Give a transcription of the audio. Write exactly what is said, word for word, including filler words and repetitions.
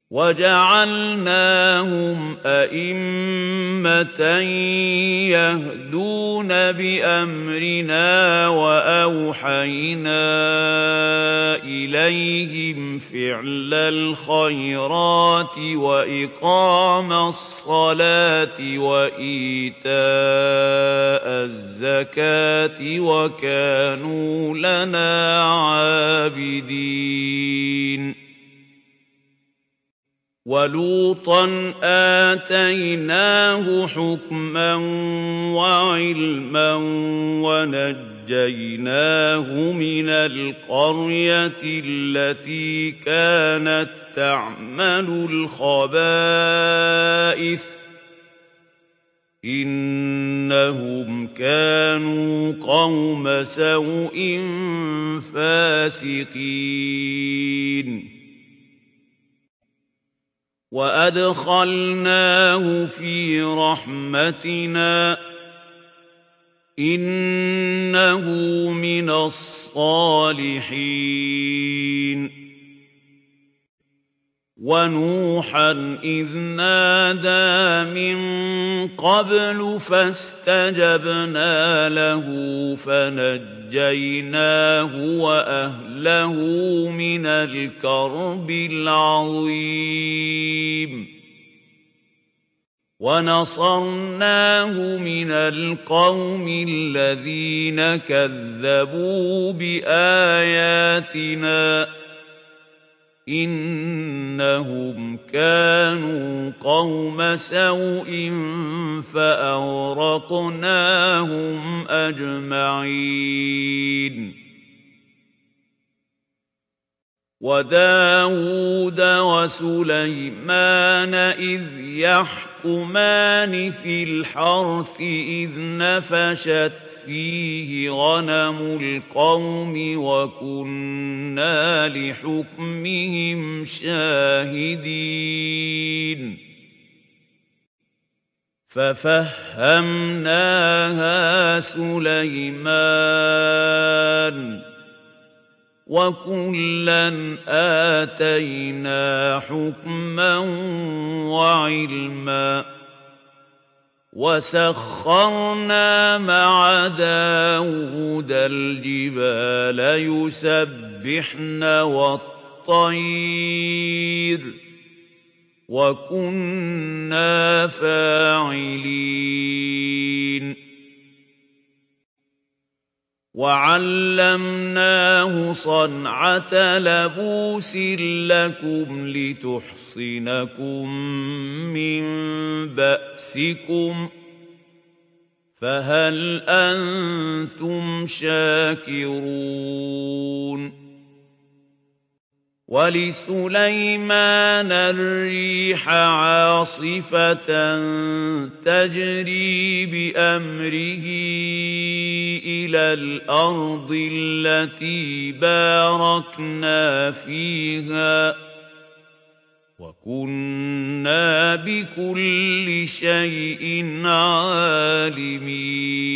وَجَعَلْنَاهُمْ أَئِمَّةً يَهْدُونَ بِأَمْرِنَا وَأَوْحَيْنَا إِلَيْهِمْ فِعْلَ الْخَيْرَاتِ وَإِقَامَ الصَّلَاةِ وَإِيتَاءَ الزَّكَاةِ وَكَانُوا لَنَا عَابِدِينَ وَلُوطًا آتَيْنَاهُ حُكْمًا وَعِلْمًا وَنَجَّيْنَاهُ مِنَ الْقَرْيَةِ الَّتِي كَانَتْ تَعْمَلُ الْخَبَائِثَ إِنَّهُمْ كَانُوا قَوْمَ سَوْءٍ فَاسِقِينَ وَأَدْخَلْنَاهُ فِي رَحْمَتِنَا إِنَّهُ مِنَ الصَّالِحِينَ وَنُوحًا إِذْ نَادَىٰ مِن قَبْلُ فَاسْتَجَبْنَا لَهُ فَنَجَّيْنَاهُ وَأَهْلَهُ مِنَ الْكَرْبِ الْعَظِيمِ وَنَصَرْنَاهُ مِنَ الْقَوْمِ الَّذِينَ كَذَّبُوا بِآيَاتِنَا إِنَّهُمْ كَانُوا قَوْمَ سَوْءٍ فَأَغْرَقْنَاهُمْ أَجْمَعِينَ وَدَاوُودَ وَسُلَيْمَانَ إِذْ يَحْكُمَانِ فِي الْحَرْثِ إِذْ نَفَشَتْ فِيهِ غَنَمُ الْقَوْمِ وَكُنَّا لِحُكْمِهِمْ شَاهِدِينَ فَفَهَّمْنَاهَا سُلَيْمَانَ وَكُلًّا آتَيْنَا حُكْمًا وَعِلْمًا وَسَخَّرْنَا مَعَ دَاوُودَ الْجِبَالَ يُسَبِّحْنَ وَالطَّيْرَ وَكُنَّا فَاعِلِينَ وَعَلَّمْنَاهُ صَنْعَةَ لَبُوسٍ لَّكُمْ لِتُحْصِنَكُم مِّن بَأْسِكُمْ فَهَلْ أَنتُمْ شَاكِرُونَ وَلِسُلَيْمَانَ الرِّيحَ عَاصِفَةً تَجْرِي بِأَمْرِهِ إِلَى الْأَرْضِ الَّتِي بَارَكْنَا فِيهَا وَكُنَّا بِكُلِّ شَيْءٍ عَالِمِينَ